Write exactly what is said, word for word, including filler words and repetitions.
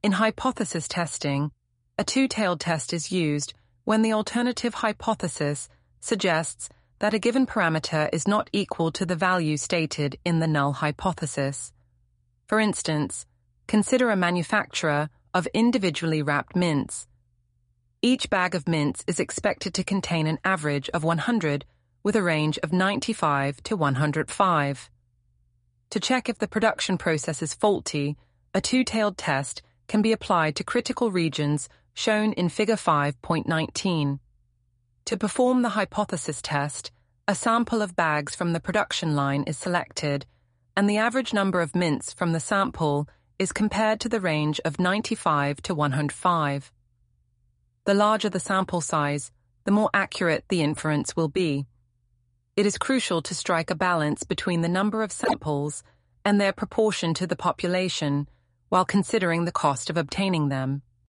In hypothesis testing, a two-tailed test is used when the alternative hypothesis suggests that a given parameter is not equal to the value stated in the null hypothesis. For instance, consider a manufacturer of individually wrapped mints. Each bag of mints is expected to contain an average of one hundred with a range of ninety-five to one hundred five. To check if the production process is faulty, a two-tailed test can be applied to critical regions shown in Figure five point nineteen. To perform the hypothesis test, a sample of bags from the production line is selected, and the average number of mints from the sample is compared to the range of ninety-five to one hundred five. The larger the sample size, the more accurate the inference will be. It is crucial to strike a balance between the number of samples and their proportion to the population while considering the cost of obtaining them.